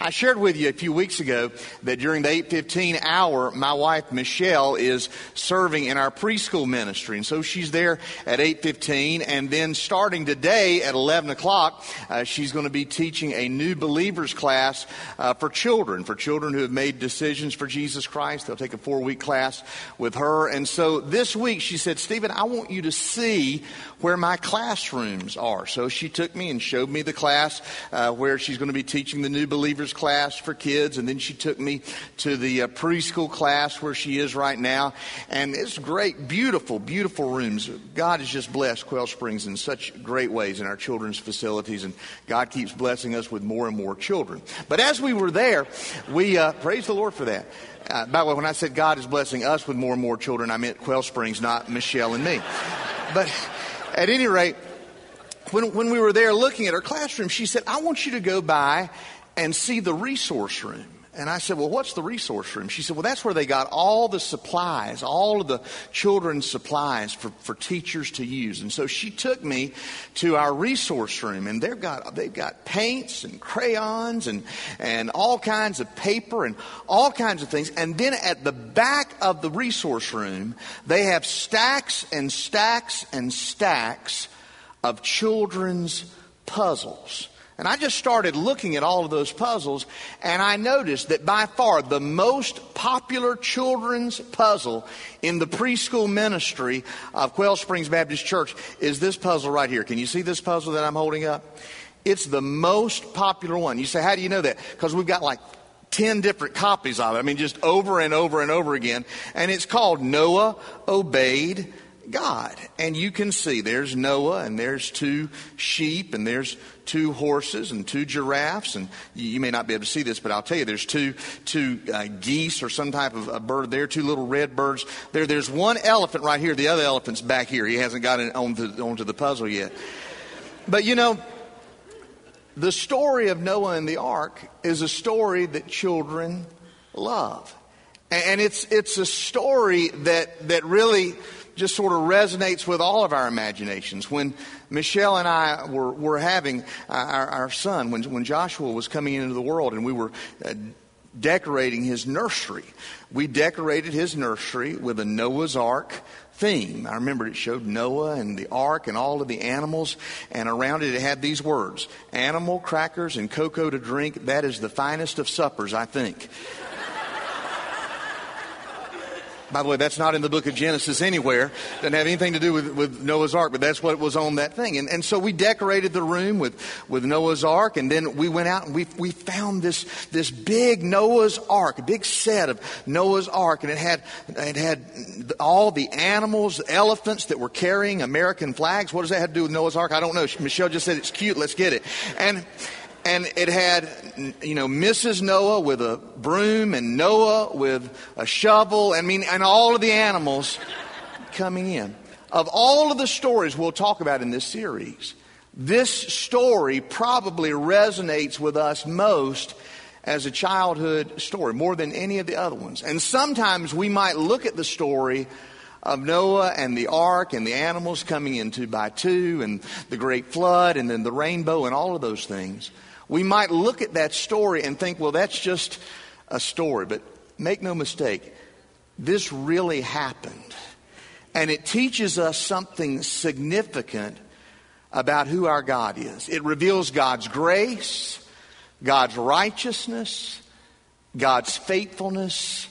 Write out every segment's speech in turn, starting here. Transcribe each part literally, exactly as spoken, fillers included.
I shared with you a few weeks ago that during the eight fifteen hour, my wife, Michelle, is serving in our preschool ministry. And so she's there at eight fifteen. And then starting today at eleven o'clock, uh, she's going to be teaching a new believers class uh, for children, for children who have made decisions for Jesus Christ. They'll take a four-week class with her. And so this week she said, Stephen, I want you to see where my classrooms are. So she took me and showed me the class uh, where she's going to be teaching the new believers class for kids, and then she took me to the uh, preschool class where she is right now. And it's great, beautiful, beautiful rooms. God has just blessed Quail Springs in such great ways in our children's facilities, and God keeps blessing us with more and more children. But as we were there, we uh, praise the Lord for that. Uh, by the way, when I said God is blessing us with more and more children, I meant Quail Springs, not Michelle and me. But at any rate, when when we were there looking at her classroom, she said, I want you to go by and see the resource room. And I said, well, what's the resource room? She said, well, that's where they got all the supplies, all of the children's supplies for, for teachers to use. And so she took me to our resource room, and they've got they've got paints and crayons and, and all kinds of paper and all kinds of things. And then at the back of the resource room, they have stacks and stacks and stacks of children's puzzles. And I just started looking at all of those puzzles, and I noticed that by far the most popular children's puzzle in the preschool ministry of Quail Springs Baptist Church is this puzzle right here. Can you see this puzzle that I'm holding up? It's the most popular one. You say, how do you know that? Because we've got like ten different copies of it. I mean, just over and over and over again. And it's called Noah Obeyed God. And you can see there's Noah, and there's two sheep, and there's two horses and two giraffes. And you, you may not be able to see this, but I'll tell you, there's two two uh, geese or some type of a bird there, two little red birds. There, there's one elephant right here. The other elephant's back here. He hasn't gotten onto, onto the puzzle yet. But you know, the story of Noah and the ark is a story that children love. And, and it's it's a story that that really just sort of resonates with all of our imaginations. When Michelle and I were, were having our, our son, when, when Joshua was coming into the world, and we were uh, decorating his nursery, we decorated his nursery with a Noah's Ark theme. I remember it showed Noah and the ark and all of the animals, and around it it had these words: animal crackers and cocoa to drink, that is the finest of suppers, I think. By the way, that's not in the book of Genesis anywhere. Doesn't have anything to do with, with Noah's Ark, but that's what was on that thing. And, and so we decorated the room with, with Noah's Ark, and then we went out and we we found this this big Noah's Ark, a big set of Noah's Ark, and it had it had all the animals, elephants that were carrying American flags. What does that have to do with Noah's Ark? I don't know. Michelle just said it's cute. Let's get it. And And it had, you know, Missus Noah with a broom and Noah with a shovel. I mean, and all of the animals coming in. Of all of the stories we'll talk about in this series, this story probably resonates with us most as a childhood story, more than any of the other ones. And sometimes we might look at the story of Noah and the ark and the animals coming in two by two and the great flood and then the rainbow and all of those things. We might look at that story and think, well, that's just a story. But make no mistake, this really happened. And it teaches us something significant about who our God is. It reveals God's grace, God's righteousness, God's faithfulness,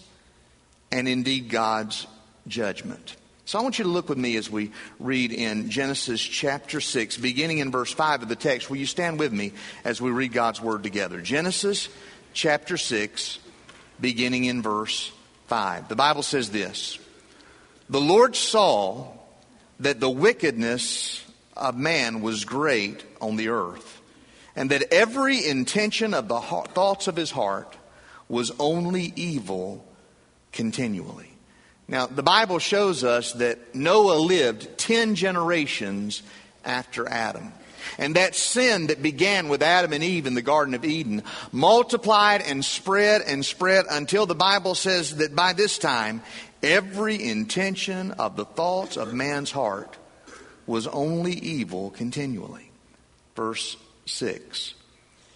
and indeed God's judgment. So I want you to look with me as we read in Genesis chapter six, beginning in verse five of the text. Will you stand with me as we read God's word together? Genesis chapter six, beginning in verse five. The Bible says this: the Lord saw that the wickedness of man was great on the earth, and that every intention of the thoughts of his heart was only evil continually. Now, the Bible shows us that Noah lived ten generations after Adam. And that sin that began with Adam and Eve in the Garden of Eden multiplied and spread and spread until the Bible says that by this time, every intention of the thoughts of man's heart was only evil continually. Verse six.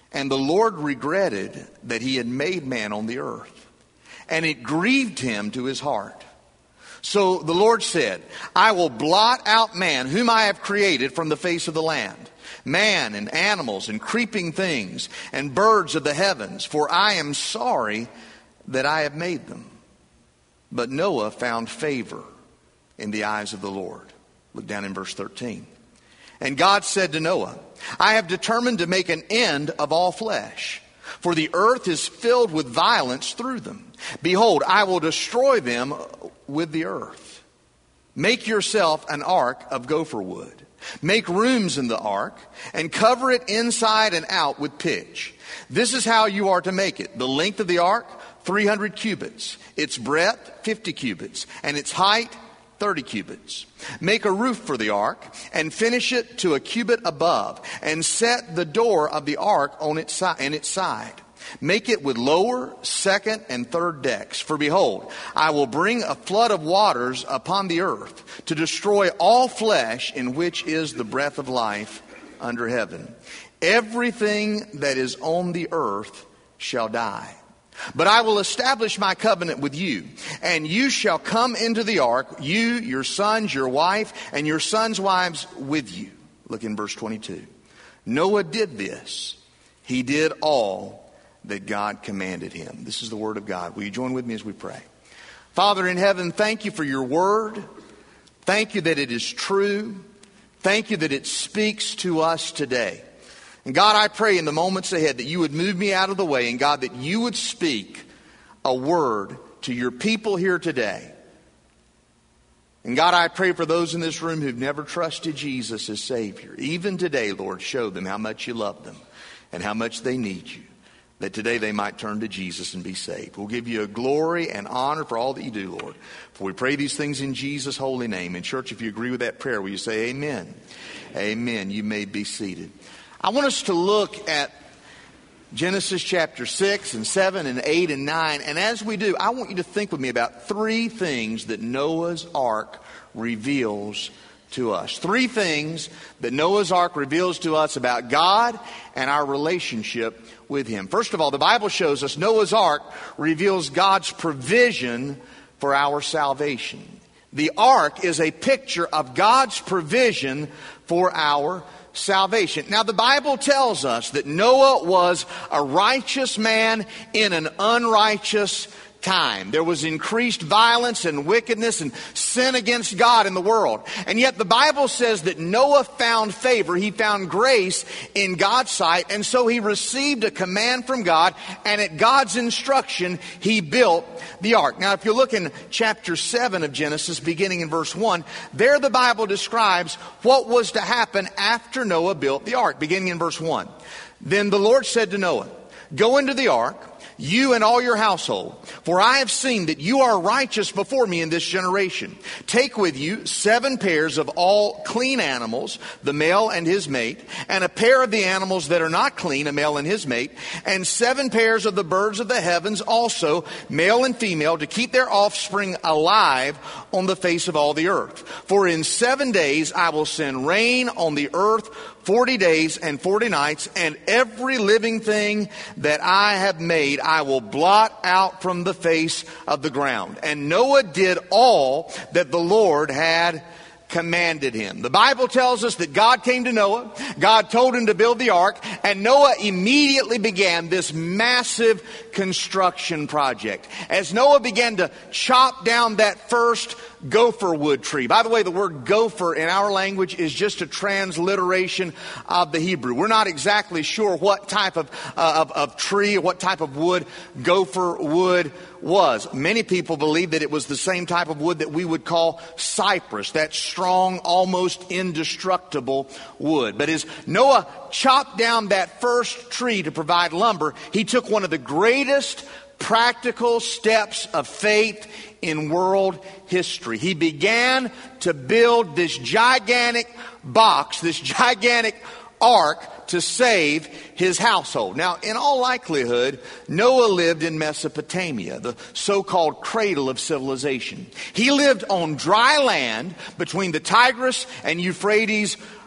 And the Lord regretted that he had made man on the earth, and it grieved him to his heart. So the Lord said, I will blot out man whom I have created from the face of the land, man and animals and creeping things and birds of the heavens, for I am sorry that I have made them. But Noah found favor in the eyes of the Lord. Look down in verse thirteen. And God said to Noah, I have determined to make an end of all flesh, for the earth is filled with violence through them. Behold, I will destroy them with the earth. Make yourself an ark of gopher wood. Make rooms in the ark and cover it inside and out with pitch. This is how you are to make it. The length of the ark, three hundred cubits. Its breadth, fifty cubits. And its height, thirty cubits. Make a roof for the ark and finish it to a cubit above, and set the door of the ark on its side and its side. Make it with lower, second, and third decks. For behold, I will bring a flood of waters upon the earth to destroy all flesh in which is the breath of life under heaven. Everything that is on the earth shall die. But I will establish my covenant with you, and you shall come into the ark, you, your sons, your wife, and your sons' wives with you. Look in verse twenty-two. Noah did this. He did all that God commanded him. This is the word of God. Will you join with me as we pray? Father in heaven, thank you for your word. Thank you that it is true. Thank you that it speaks to us today. And God, I pray in the moments ahead that you would move me out of the way, and God, that you would speak a word to your people here today. And God, I pray for those in this room who've never trusted Jesus as Savior. Even today, Lord, show them how much you love them and how much they need you, that today they might turn to Jesus and be saved. We'll give you a glory and honor for all that you do, Lord. For we pray these things in Jesus' holy name. And church, if you agree with that prayer, will you say amen? Amen. You may be seated. I want us to look at Genesis chapter six and seven and eight and nine. And as we do, I want you to think with me about three things that Noah's Ark reveals to us. Three things that Noah's Ark reveals to us about God and our relationship with Him. First of all, the Bible shows us Noah's Ark reveals God's provision for our salvation. The ark is a picture of God's provision for our salvation. Now, the Bible tells us that Noah was a righteous man in an unrighteous time. There was increased violence and wickedness and sin against God in the world. And yet the Bible says that Noah found favor. He found grace in God's sight. And so he received a command from God. And at God's instruction, he built the ark. Now, if you look in chapter seven of Genesis, beginning in verse one, there the Bible describes what was to happen after Noah built the ark, beginning in verse one. Then the Lord said to Noah, "Go into the ark, you and all your household, for I have seen that you are righteous before me in this generation. Take with you seven pairs of all clean animals, the male and his mate, and a pair of the animals that are not clean, a male and his mate, and seven pairs of the birds of the heavens also, male and female, to keep their offspring alive on the face of all the earth. For in seven days I will send rain on the earth, forty days and forty nights, and every living thing that I have made I will blot out from the face of the ground." And Noah did all that the Lord had commanded him. The Bible tells us that God came to Noah, God told him to build the ark, and Noah immediately began this massive construction project. As Noah began to chop down that first gopher wood tree. By the way, the word gopher in our language is just a transliteration of the Hebrew. We're not exactly sure what type of, uh, of, of tree or what type of wood gopher wood was. Many people believe that it was the same type of wood that we would call cypress, that strong, almost indestructible wood. But as Noah chopped down that first tree to provide lumber, he took one of the greatest practical steps of faith in world history. He began to build this gigantic box, this gigantic ark to save his household. Now, in all likelihood, Noah lived in Mesopotamia, the so-called cradle of civilization. He lived on dry land between the Tigris and Euphrates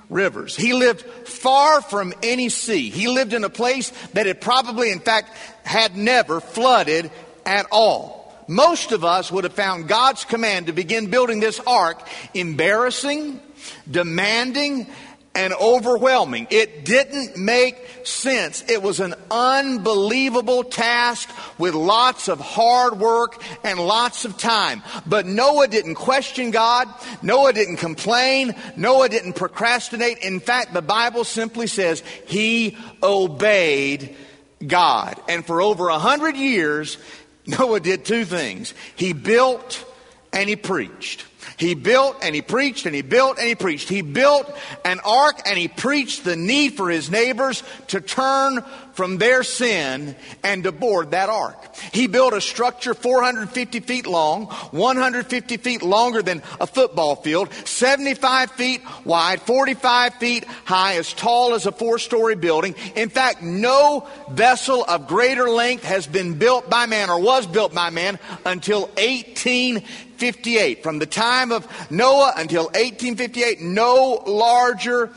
rivers. He lived far from any sea. He lived in a place that had probably, in fact, had never flooded at all. Most of us would have found God's command to begin building this ark embarrassing, demanding, and overwhelming. It didn't make sense. It was an unbelievable task with lots of hard work and lots of time. But Noah didn't question God. Noah didn't complain. Noah didn't procrastinate. In fact, the Bible simply says he obeyed God. And for over a hundred years, Noah did two things. He built and he preached. He built and he preached and he built and he preached. He built an ark and he preached the need for his neighbors to turn from their sin and to board that ark. He built a structure four hundred fifty feet long, one hundred fifty feet longer than a football field, seventy-five feet wide, forty-five feet high, as tall as a four-story building. In fact, no vessel of greater length has been built by man or was built by man until eighteen fifty-eight. From the time of Noah until eighteen fifty-eight, no larger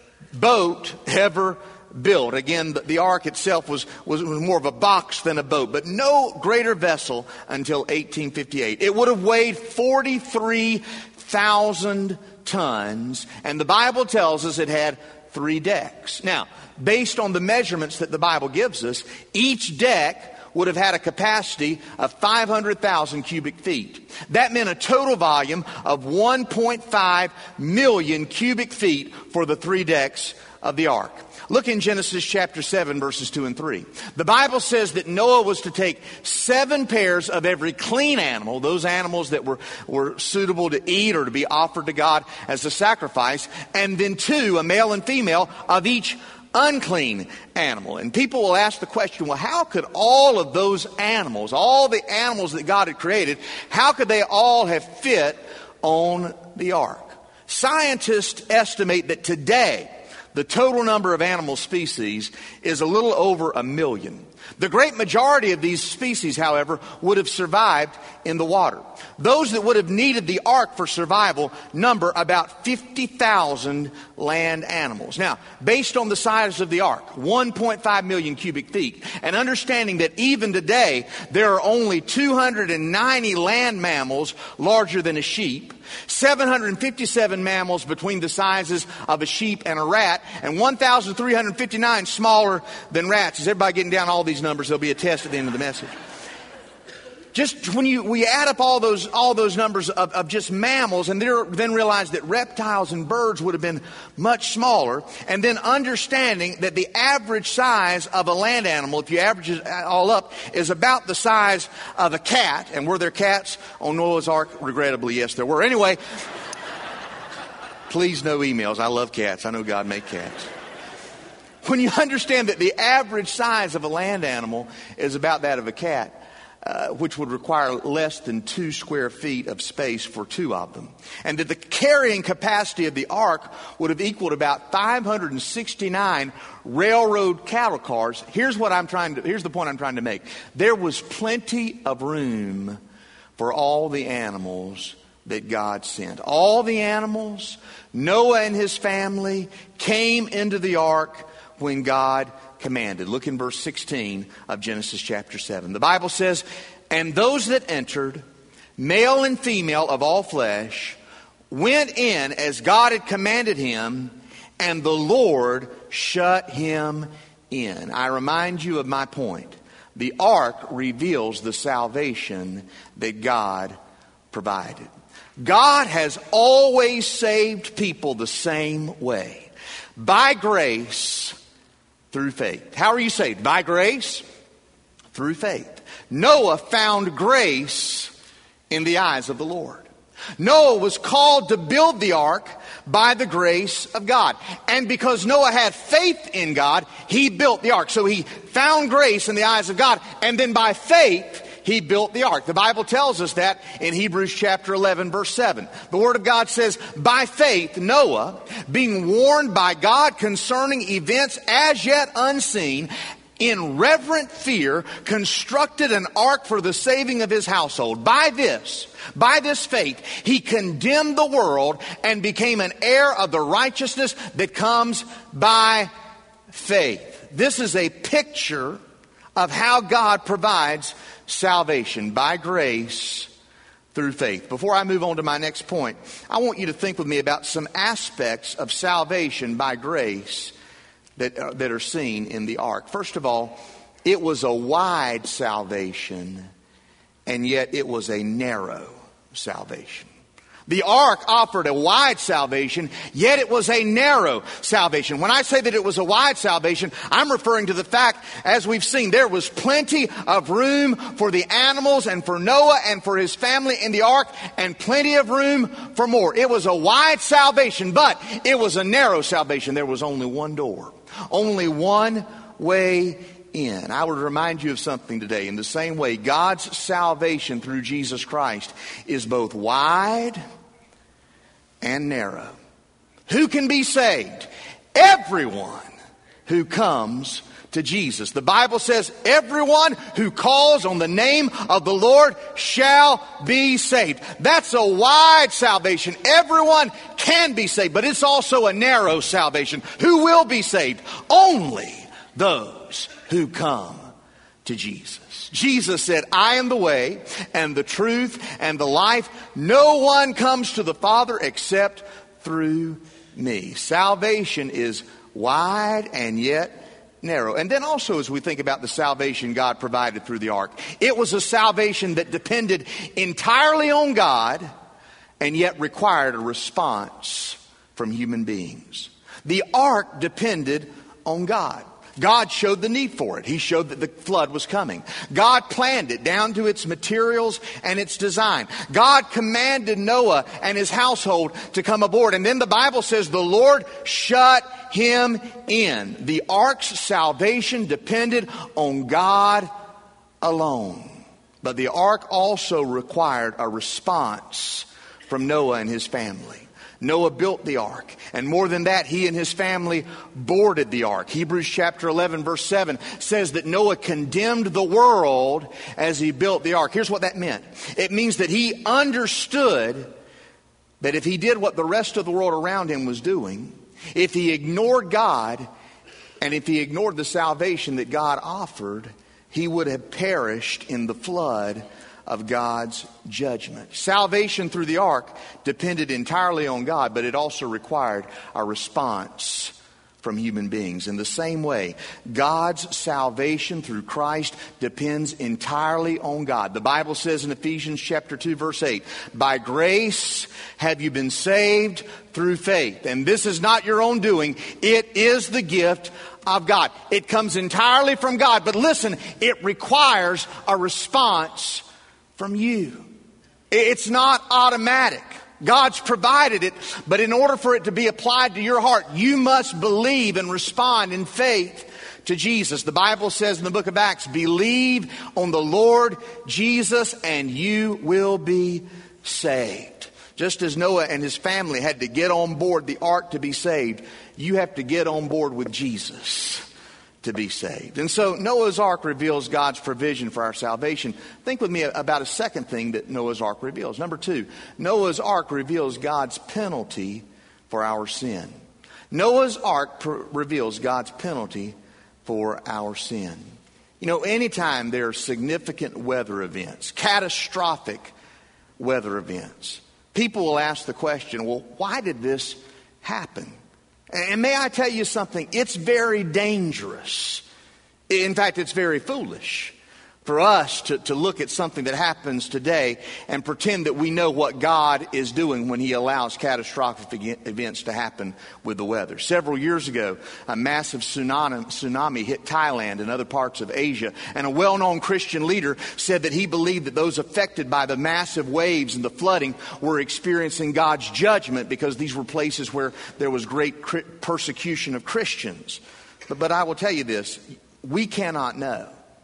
boat ever built. Again, the, the ark itself was, was, was more of a box than a boat, but no greater vessel until eighteen fifty-eight. It would have weighed forty-three thousand tons, and the Bible tells us it had three decks. Now, based on the measurements that the Bible gives us, each deck would have had a capacity of five hundred thousand cubic feet. That meant a total volume of one point five million cubic feet for the three decks of the ark. Look in Genesis chapter seven, verses two and three. The Bible says that Noah was to take seven pairs of every clean animal, those animals that were, were suitable to eat or to be offered to God as a sacrifice, and then two, a male and female, of each unclean animal. And people will ask the question, well, how could all of those animals, all the animals that God had created, how could they all have fit on the ark? Scientists estimate that today, the total number of animal species is a little over a million. The great majority of these species, however, would have survived in the water. Those that would have needed the ark for survival number about fifty thousand land animals. Now, based on the size of the ark, one point five million cubic feet, and understanding that even today there are only two hundred ninety land mammals larger than a sheep, seven hundred fifty-seven mammals between the sizes of a sheep and a rat, and one thousand three hundred fifty-nine smaller than rats. Is everybody getting down all these numbers? There'll be a test at the end of the message. Just when you we add up all those all those numbers of, of just mammals, and then realize that reptiles and birds would have been much smaller, and then understanding that the average size of a land animal, if you average it all up, is about the size of a cat. And were there cats on Noah's Ark? Regrettably, yes, there were. Anyway, please no emails. I love cats. I know God made cats. When you understand that the average size of a land animal is about that of a cat, Uh, which would require less than two square feet of space for two of them, and that the carrying capacity of the ark would have equaled about five hundred sixty-nine railroad cattle cars. Here's what I'm trying to, here's the point I'm trying to make. There was plenty of room for all the animals that God sent. All the animals, Noah and his family came into the ark when God commanded. Look in verse sixteen of Genesis chapter seven. The Bible says, "And those that entered, male and female of all flesh, went in as God had commanded him, and the Lord shut him in." I remind you of my point. The ark reveals the salvation that God provided. God has always saved people the same way. By grace, through faith. How are you saved? By grace, through faith. Noah found grace in the eyes of the Lord. Noah was called to build the ark by the grace of God. And because Noah had faith in God, he built the ark. So he found grace in the eyes of God. And then by faith, he built the ark. The Bible tells us that in Hebrews chapter eleven, verse seven. The Word of God says, "By faith, Noah, being warned by God concerning events as yet unseen, in reverent fear, constructed an ark for the saving of his household. By this, by this faith, he condemned the world and became an heir of the righteousness that comes by faith. This is a picture of how God provides salvation by grace through faith. Before I move on to my next point, I want you to think with me about some aspects of salvation by grace that are, that are seen in the ark. First of all, it was a wide salvation, and yet it was a narrow salvation. The ark offered a wide salvation, yet it was a narrow salvation. When I say that it was a wide salvation, I'm referring to the fact, as we've seen, there was plenty of room for the animals and for Noah and for his family in the ark, and plenty of room for more. It was a wide salvation, but it was a narrow salvation. There was only one door, only one way in. I would remind you of something today. In the same way, God's salvation through Jesus Christ is both wide and narrow. Who can be saved? Everyone who comes to Jesus. The Bible says everyone who calls on the name of the Lord shall be saved. That's a wide salvation. Everyone can be saved, but it's also a narrow salvation. Who will be saved? Only those who come to Jesus. Jesus said, I am the way and the truth and the life. No one comes to the Father except through me. Salvation is wide and yet narrow. And then also, as we think about the salvation God provided through the ark, it was a salvation that depended entirely on God and yet required a response from human beings. The ark depended on God. God showed the need for it. He showed that the flood was coming. God planned it down to its materials and its design. God commanded Noah and his household to come aboard. And then the Bible says the Lord shut him in. The ark's salvation depended on God alone. But the ark also required a response from Noah and his family. Noah built the ark. And more than that, he and his family boarded the ark. Hebrews chapter eleven verse seven says that Noah condemned the world as he built the ark. Here's what that meant. It means that he understood that if he did what the rest of the world around him was doing, if he ignored God, and if he ignored the salvation that God offered, he would have perished in the flood of God's judgment. Salvation through the ark depended entirely on God, but it also required a response from human beings. In the same way, God's salvation through Christ depends entirely on God. The Bible says in Ephesians chapter two verse eight, by grace have you been saved through faith. And this is not your own doing. It is the gift of God. It comes entirely from God. But listen, it requires a response from you. It's not automatic. God's provided it, but in order for it to be applied to your heart, you must believe and respond in faith to Jesus. The Bible says in the book of Acts, believe on the Lord Jesus and you will be saved. Just as Noah and his family had to get on board the ark to be saved, you have to get on board with Jesus to be saved. And so Noah's Ark reveals God's provision for our salvation. Think with me about a second thing that Noah's Ark reveals. Number two, Noah's Ark reveals God's penalty for our sin. Noah's Ark pr- reveals God's penalty for our sin. You know, anytime there are significant weather events, catastrophic weather events, people will ask the question, well, why did this happen? And may I tell you something? It's very dangerous. In fact, it's very foolish for us to, to look at something that happens today and pretend that we know what God is doing when He allows catastrophic events to happen with the weather. Several years ago, a massive tsunami, tsunami hit Thailand and other parts of Asia. And a well-known Christian leader said that he believed that those affected by the massive waves and the flooding were experiencing God's judgment because these were places where there was great persecution of Christians. But, but I will tell you this, we cannot know.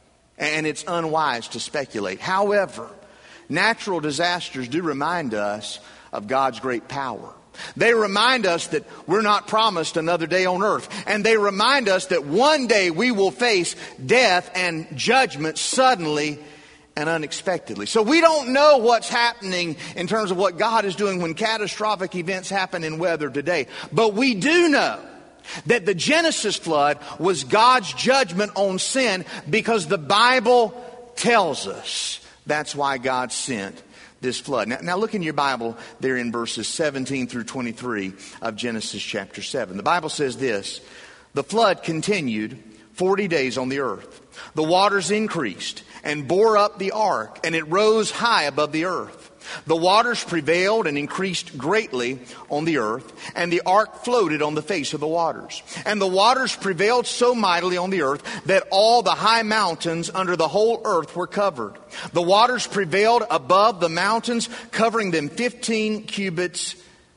And it's unwise to speculate. However, natural disasters do remind us of God's great power. They remind us that we're not promised another day on earth. And they remind us that one day we will face death and judgment suddenly and unexpectedly. So we don't know what's happening in terms of what God is doing when catastrophic events happen in weather today. But we do know that the Genesis flood was God's judgment on sin, because the Bible tells us that's why God sent this flood. Now, now look in your Bible there in verses seventeen through twenty-three of Genesis chapter seven. The Bible says this: the flood continued forty days on the earth. The waters increased and bore up the ark, and it rose high above the earth. The waters prevailed and increased greatly on the earth, and the ark floated on the face of the waters. And the waters prevailed so mightily on the earth that all the high mountains under the whole earth were covered. The waters prevailed above the mountains, covering them fifteen cubits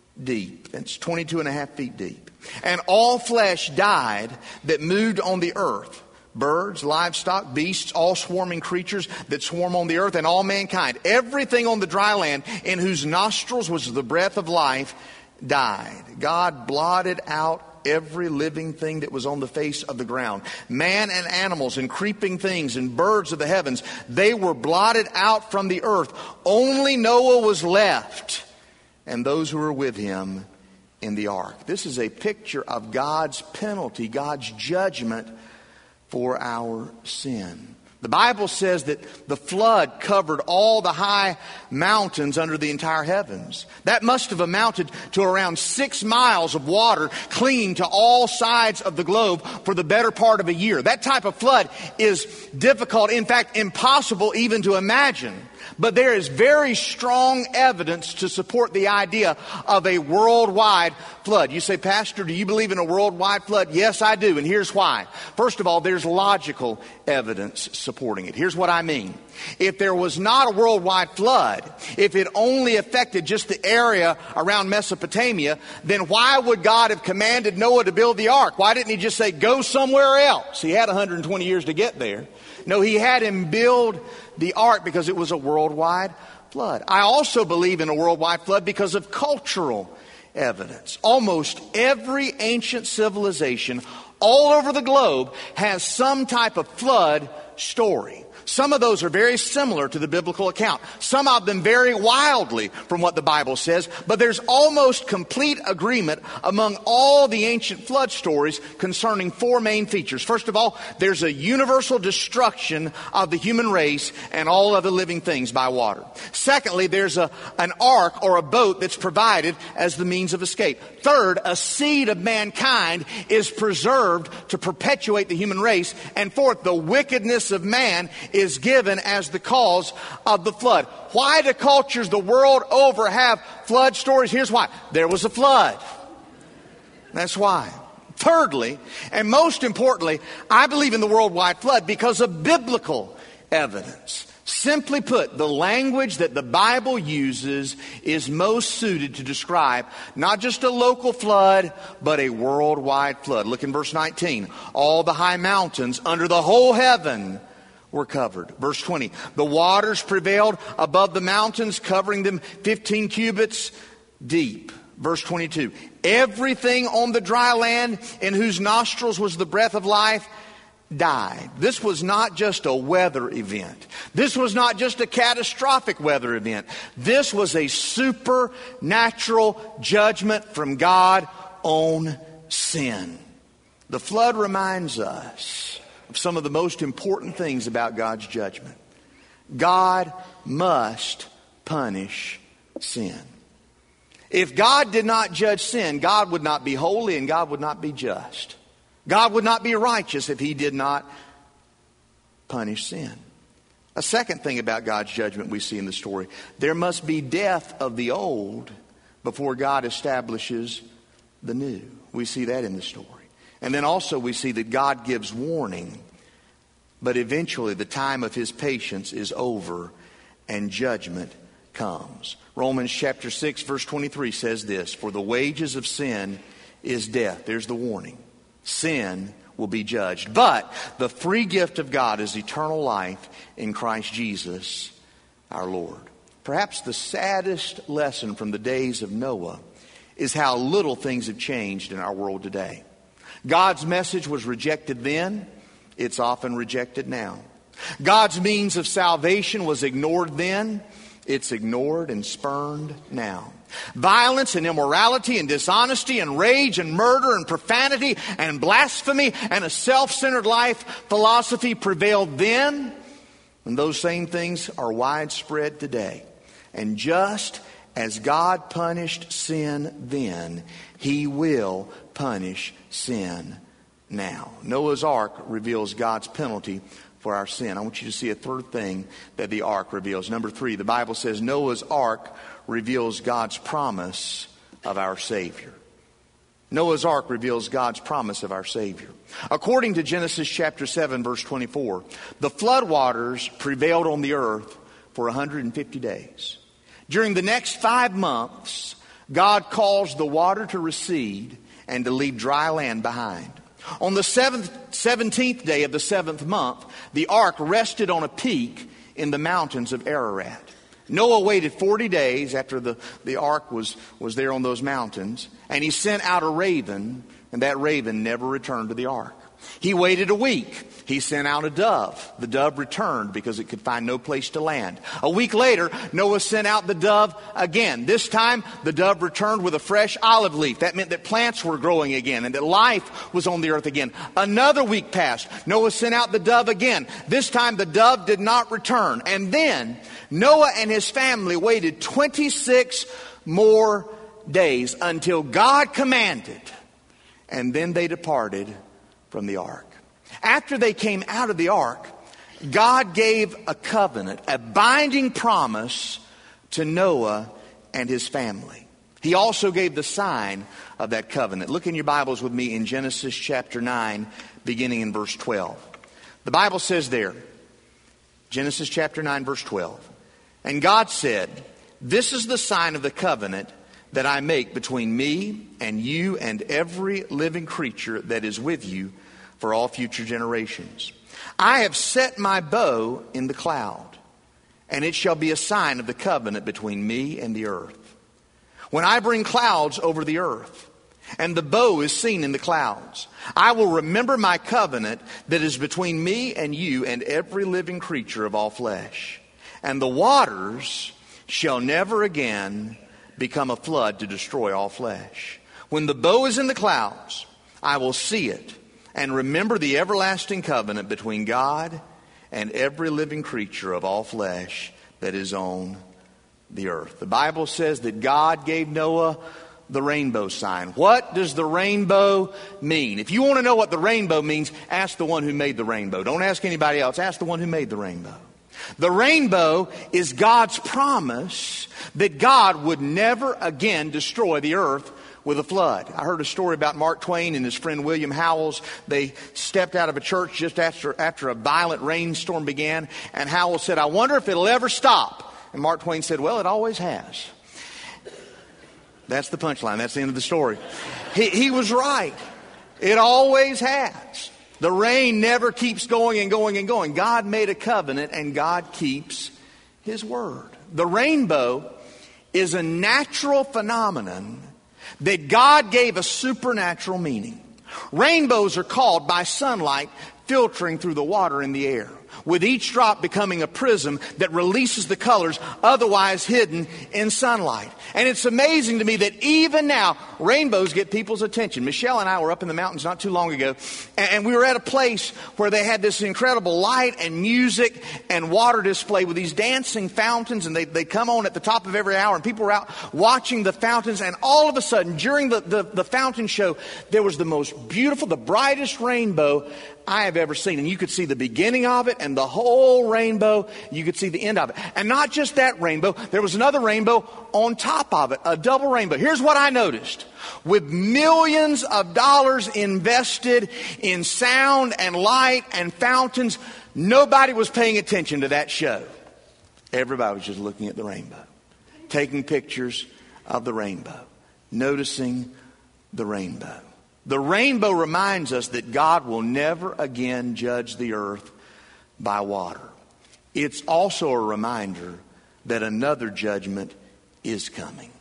deep. That's twenty-two and a half feet deep. And all flesh died that moved on the earth. Birds, livestock, beasts, all swarming creatures that swarm on the earth, and all mankind. Everything on the dry land in whose nostrils was the breath of life died. God blotted out every living thing that was on the face of the ground. Man and animals and creeping things and birds of the heavens, they were blotted out from the earth. Only Noah was left, and those who were with him in the ark. This is a picture of God's penalty, God's judgment for our sin. The Bible says that the flood covered all the high mountains under the entire heavens. That must have amounted to around six miles of water clinging to all sides of the globe for the better part of a year. That type of flood is difficult, in fact, impossible even to imagine. But there is very strong evidence to support the idea of a worldwide flood. You say, Pastor, do you believe in a worldwide flood? Yes, I do, and here's why. First of all, there's logical evidence supporting it. Here's what I mean. If there was not a worldwide flood, if it only affected just the area around Mesopotamia, then why would God have commanded Noah to build the ark? Why didn't he just say, go somewhere else? He had one hundred twenty years to get there. No, he had him build the ark because it was a worldwide flood. I also believe in a worldwide flood because of cultural evidence. Almost every ancient civilization all over the globe has some type of flood story. Some of those are very similar to the biblical account. Some of them vary wildly from what the Bible says, but there's almost complete agreement among all the ancient flood stories concerning four main features. First of all, there's a universal destruction of the human race and all other living things by water. Secondly, there's a, an ark or a boat that's provided as the means of escape. Third, a seed of mankind is preserved to perpetuate the human race. And fourth, the wickedness of man is given as the cause of the flood. Why do cultures the world over have flood stories? Here's why. There was a flood. That's why. Thirdly, and most importantly, I believe in the worldwide flood because of biblical evidence. Simply put, the language that the Bible uses is most suited to describe not just a local flood, but a worldwide flood. Look in verse nineteen. All the high mountains under the whole heaven were covered. Verse twenty. The waters prevailed above the mountains, covering them fifteen cubits deep. Verse twenty-two. Everything on the dry land in whose nostrils was the breath of life died. This was not just a weather event. This was not just a catastrophic weather event. This was a supernatural judgment from God on sin. The flood reminds us of some of the most important things about God's judgment. God must punish sin. If God did not judge sin, God would not be holy and God would not be just. God would not be righteous if he did not punish sin. A second thing about God's judgment we see in the story, there must be death of the old before God establishes the new. We see that in the story. And then also we see that God gives warning, but eventually the time of his patience is over and judgment comes. Romans chapter six verse twenty-three says this, for the wages of sin is death. There's the warning. Sin will be judged. But the free gift of God is eternal life in Christ Jesus our Lord. Perhaps the saddest lesson from the days of Noah is how little things have changed in our world today. God's message was rejected then. It's often rejected now. God's means of salvation was ignored then. It's ignored and spurned now. Violence and immorality and dishonesty and rage and murder and profanity and blasphemy and a self-centered life philosophy prevailed then. And those same things are widespread today. And just as God punished sin then, He will punish sin now. Noah's Ark reveals God's penalty for our sin. I want you to see a third thing that the ark reveals. Number three, the Bible says Noah's Ark reveals God's promise of our Savior. Noah's Ark reveals God's promise of our Savior. According to Genesis chapter seven, verse twenty-four, the floodwaters prevailed on the earth for one hundred fifty days. During the next five months, God caused the water to recede and to leave dry land behind. On the seventh, seventeenth day of the seventh month, the ark rested on a peak in the mountains of Ararat. Noah waited forty days after the, the ark was, was there on those mountains, and he sent out a raven, and that raven never returned to the ark. He waited a week. He sent out a dove. The dove returned because it could find no place to land. A week later, Noah sent out the dove again. This time, the dove returned with a fresh olive leaf. That meant that plants were growing again and that life was on the earth again. Another week passed. Noah sent out the dove again. This time, the dove did not return. And then, Noah and his family waited twenty-six more days until God commanded. And then they departed from the ark. After they came out of the ark, God gave a covenant, a binding promise to Noah and his family. He also gave the sign of that covenant. Look in your Bibles with me in Genesis chapter nine, beginning in verse twelve. The Bible says there, Genesis chapter nine, verse twelve, and God said, "This is the sign of the covenant that I make between me and you and every living creature that is with you for all future generations. I have set my bow in the cloud, and it shall be a sign of the covenant between me and the earth. When I bring clouds over the earth, and the bow is seen in the clouds, I will remember my covenant that is between me and you and every living creature of all flesh. And the waters shall never again become a flood to destroy all flesh. When the bow is in the clouds, I will see it and remember the everlasting covenant between God and every living creature of all flesh that is on the earth." The Bible says that God gave Noah the rainbow sign. What does the rainbow mean? If you want to know what the rainbow means, ask the one who made the rainbow. Don't ask anybody else. Ask the one who made the rainbow. The rainbow is God's promise that God would never again destroy the earth with a flood. I heard a story about Mark Twain and his friend William Howells. They stepped out of a church just after, after a violent rainstorm began, and Howells said, "I wonder if it'll ever stop." And Mark Twain said, "Well, it always has." That's the punchline. That's the end of the story. He, he was right. It always has. The rain never keeps going and going and going. God made a covenant, and God keeps His word. The rainbow is a natural phenomenon that God gave a supernatural meaning. Rainbows are called by sunlight filtering through the water in the air, with each drop becoming a prism that releases the colors otherwise hidden in sunlight. And it's amazing to me that even now, rainbows get people's attention. Michelle and I were up in the mountains not too long ago, and we were at a place where they had this incredible light and music and water display with these dancing fountains, and they they come on at the top of every hour, and people were out watching the fountains, and all of a sudden, during the, the, the fountain show, there was the most beautiful, the brightest rainbow I have ever seen. And you could see the beginning of it and the whole rainbow. You could see the end of it. And not just that rainbow, there was another rainbow on top of it, a double rainbow. Here's what I noticed. With millions of dollars invested in sound and light and fountains, nobody was paying attention to that show. Everybody was just looking at the rainbow, taking pictures of the rainbow, noticing the rainbow. The rainbow reminds us that God will never again judge the earth by water. It's also a reminder that another judgment is coming.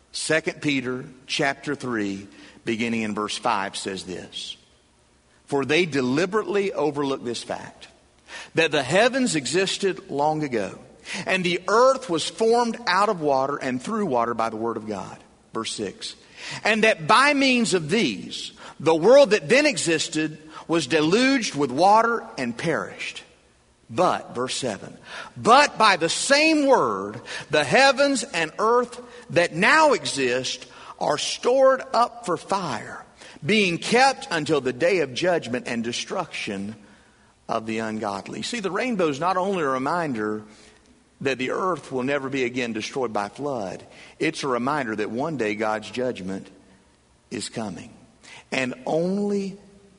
Second Peter chapter three, beginning in verse five, says this. For they deliberately overlook this fact, that the heavens existed long ago, and the earth was formed out of water and through water by the word of God. Verse six. And that by means of these, the world that then existed was deluged with water and perished. But, verse seven, but by the same word, the heavens and earth that now exist are stored up for fire, being kept until the day of judgment and destruction of the ungodly. See, the rainbow is not only a reminder that the earth will never be again destroyed by flood. It's a reminder that one day God's judgment is coming. And only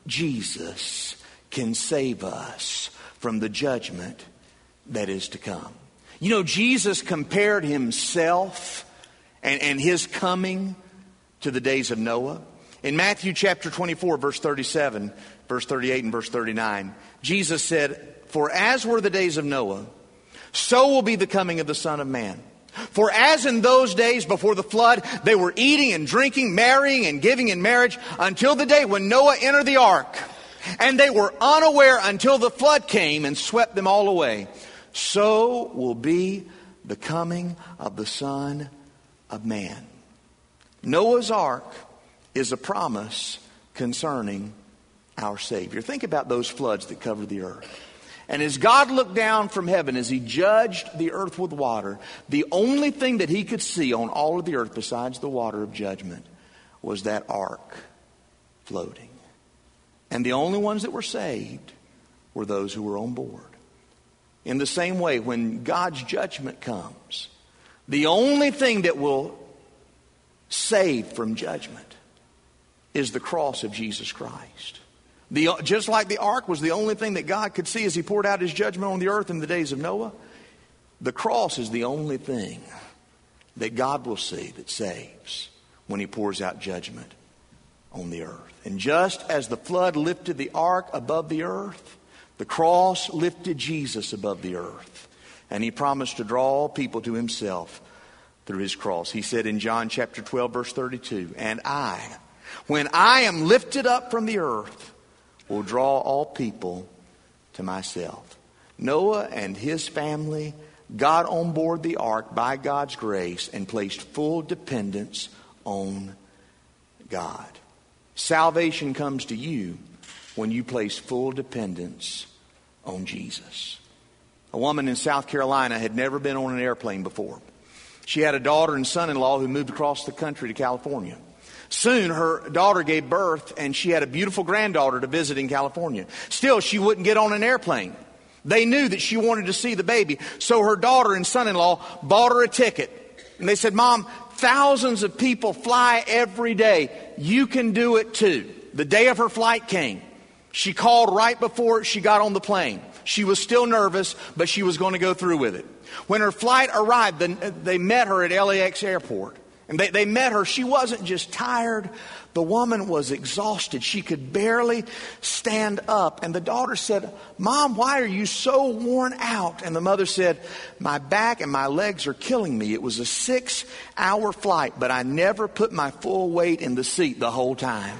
Jesus can save us from the judgment that is to come. You know, Jesus compared himself and, and his coming to the days of Noah. In Matthew chapter twenty-four, verse thirty-seven, verse thirty-eight, and verse thirty-nine, Jesus said, for as were the days of Noah, so will be the coming of the Son of Man. For as in those days before the flood, they were eating and drinking, marrying and giving in marriage until the day when Noah entered the ark. And they were unaware until the flood came and swept them all away. So will be the coming of the Son of Man. Noah's ark is a promise concerning our Savior. Think about those floods that covered the earth. And as God looked down from heaven, as he judged the earth with water, the only thing that he could see on all of the earth besides the water of judgment was that ark floating. And the only ones that were saved were those who were on board. In the same way, when God's judgment comes, the only thing that will save from judgment is the cross of Jesus Christ. The, just like the ark was the only thing that God could see as he poured out his judgment on the earth in the days of Noah, the cross is the only thing that God will see that saves when he pours out judgment on the earth. And just as the flood lifted the ark above the earth, the cross lifted Jesus above the earth. And he promised to draw all people to himself through his cross. He said in John chapter twelve, verse thirty-two, and I, when I am lifted up from the earth, will draw all people to myself. Noah and his family got on board the ark by God's grace and placed full dependence on God. Salvation comes to you when you place full dependence on Jesus. A woman in South Carolina had never been on an airplane before. She had a daughter and son-in-law who moved across the country to California. Soon her daughter gave birth and she had a beautiful granddaughter to visit in California. Still, she wouldn't get on an airplane. They knew that she wanted to see the baby. So her daughter and son-in-law bought her a ticket. And they said, Mom, thousands of people fly every day. You can do it too. The day of her flight came. She called right before she got on the plane. She was still nervous, but she was going to go through with it. When her flight arrived, they met her at L A X airport. And they, they met her. She wasn't just tired. The woman was exhausted. She could barely stand up. And the daughter said, Mom, why are you so worn out? And the mother said, my back and my legs are killing me. It was a six-hour flight, but I never put my full weight in the seat the whole time.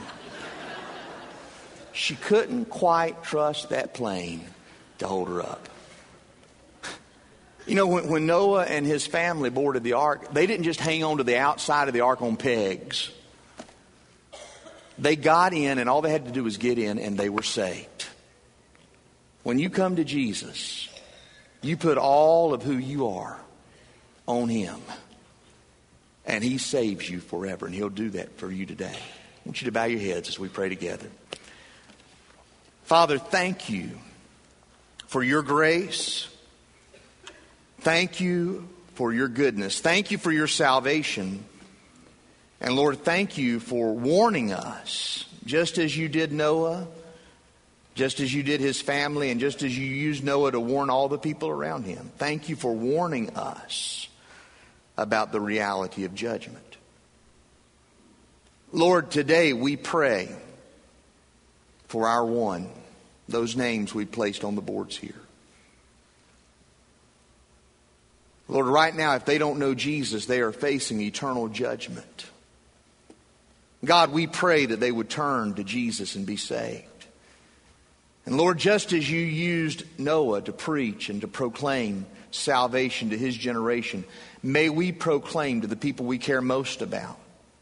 She couldn't quite trust that plane to hold her up. You know, when, when Noah and his family boarded the ark, they didn't just hang on to the outside of the ark on pegs. They got in, and all they had to do was get in, and they were saved. When you come to Jesus, you put all of who you are on him, and he saves you forever, and he'll do that for you today. I want you to bow your heads as we pray together. Father, thank you for your grace. Thank you for your goodness. Thank you for your salvation. And Lord, thank you for warning us, just as you did Noah, just as you did his family, and just as you used Noah to warn all the people around him. Thank you for warning us about the reality of judgment. Lord, today we pray for our one, those names we placed on the boards here. Lord, right now, if they don't know Jesus, they are facing eternal judgment. God, we pray that they would turn to Jesus and be saved. And Lord, just as you used Noah to preach and to proclaim salvation to his generation, may we proclaim to the people we care most about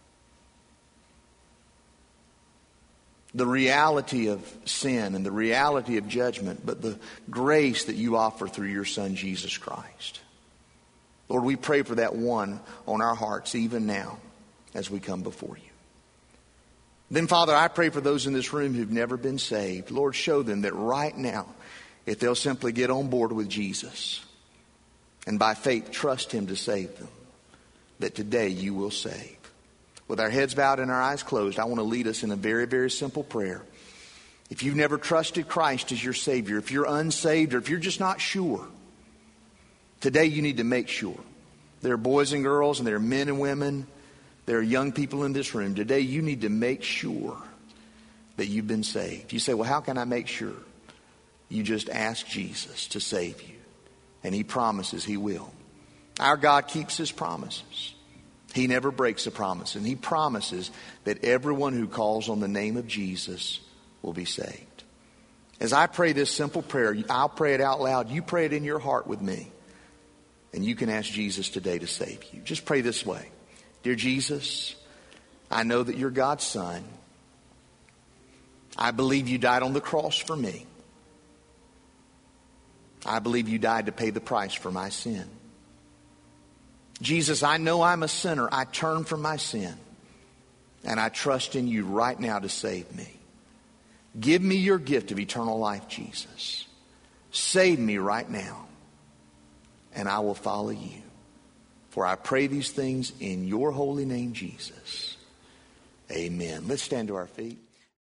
the reality of sin and the reality of judgment, but the grace that you offer through your Son, Jesus Christ. Lord, we pray for that one on our hearts even now as we come before you. Then, Father, I pray for those in this room who've never been saved. Lord, show them that right now, if they'll simply get on board with Jesus and by faith trust him to save them, that today you will save. With our heads bowed and our eyes closed, I want to lead us in a very, very simple prayer. If you've never trusted Christ as your Savior, if you're unsaved, or if you're just not sure, today you need to make sure. There are boys and girls, and there are men and women, there are young people in this room. Today you need to make sure that you've been saved. You say, well, how can I make sure? You just ask Jesus to save you. And he promises he will. Our God keeps his promises. He never breaks a promise. And he promises that everyone who calls on the name of Jesus will be saved. As I pray this simple prayer, I'll pray it out loud. You pray it in your heart with me. And you can ask Jesus today to save you. Just pray this way. Dear Jesus, I know that you're God's Son. I believe you died on the cross for me. I believe you died to pay the price for my sin. Jesus, I know I'm a sinner. I turn from my sin. And I trust in you right now to save me. Give me your gift of eternal life, Jesus. Save me right now. And I will follow you. For I pray these things in your holy name, Jesus. Amen. Let's stand to our feet.